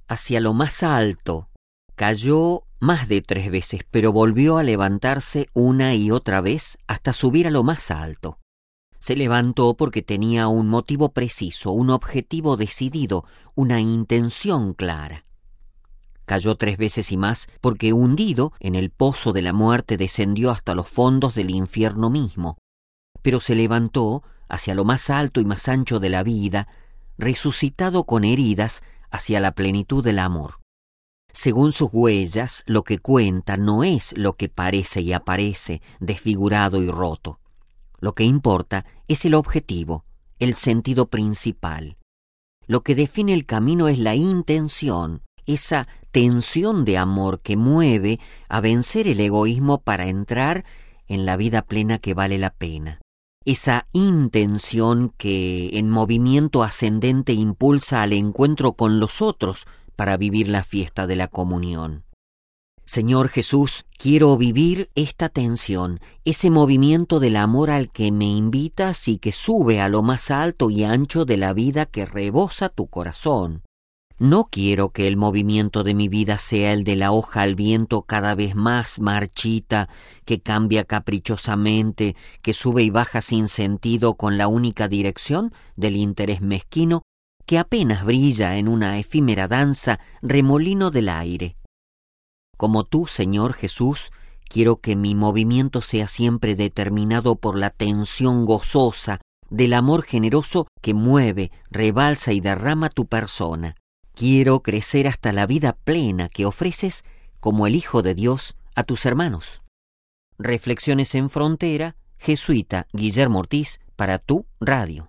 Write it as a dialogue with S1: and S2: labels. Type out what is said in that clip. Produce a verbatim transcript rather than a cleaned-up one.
S1: hacia lo más alto. Cayó más de tres veces, pero volvió a levantarse una y otra vez hasta subir a lo más alto. Se levantó porque tenía un motivo preciso, un objetivo decidido, una intención clara. Cayó tres veces y más porque hundido en el pozo de la muerte descendió hasta los fondos del infierno mismo. Pero se levantó hacia lo más alto y más ancho de la vida, resucitado con heridas hacia la plenitud del amor. Según sus huellas, lo que cuenta no es lo que parece y aparece, desfigurado y roto. Lo que importa es el objetivo, el sentido principal. Lo que define el camino es la intención, esa tensión de amor que mueve a vencer el egoísmo para entrar en la vida plena que vale la pena. Esa intención que en movimiento ascendente impulsa al encuentro con los otros para vivir la fiesta de la comunión. Señor Jesús, quiero vivir esta tensión, ese movimiento del amor al que me invitas y que sube a lo más alto y ancho de la vida que rebosa tu corazón. No quiero que el movimiento de mi vida sea el de la hoja al viento cada vez más marchita, que cambia caprichosamente, que sube y baja sin sentido con la única dirección del interés mezquino, que apenas brilla en una efímera danza remolino del aire. Como tú, Señor Jesús, quiero que mi movimiento sea siempre determinado por la tensión gozosa del amor generoso que mueve, rebalsa y derrama tu persona. Quiero crecer hasta la vida plena que ofreces como el Hijo de Dios a tus hermanos. Reflexiones en Frontera, jesuita Guillermo Ortiz, para Tu Radio.